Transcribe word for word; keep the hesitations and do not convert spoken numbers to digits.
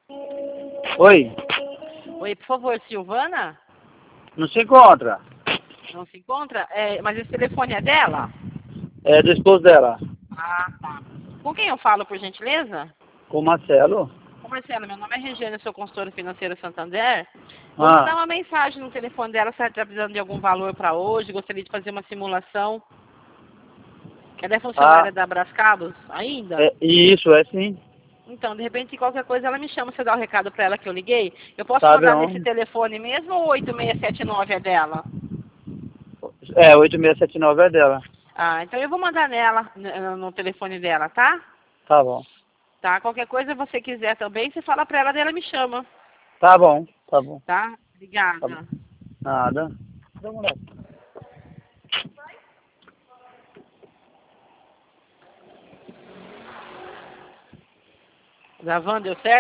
Oi, Oi, por favor, Silvana? não se encontra. Não se encontra? É, mas esse telefone é dela? É do esposo dela. Ah, tá. Com quem eu falo, por gentileza? Com o Marcelo. Ô, Marcelo, meu nome é Regiane, sou consultora financeira Santander. Vou mandar Ah, uma mensagem no telefone dela se ela está precisando de algum valor para hoje, gostaria de fazer uma simulação. Ela é ah, funcionária da Brascabos ainda? é, isso, é sim. Então, de repente, qualquer coisa ela me chama, você dá o recado para ela que eu liguei. Eu posso Tá mandar nesse bom. telefone mesmo ou oito seis sete nove é dela? É, oito seis sete nove é dela. Ah, então eu vou mandar nela, n- no telefone dela, tá? Tá bom. Tá? Qualquer coisa você quiser também, você fala pra ela dela me chama, Tá bom, tá bom. tá? Tá bom. Obrigada. Nada. Dá uma olhada. Gravando, deu certo?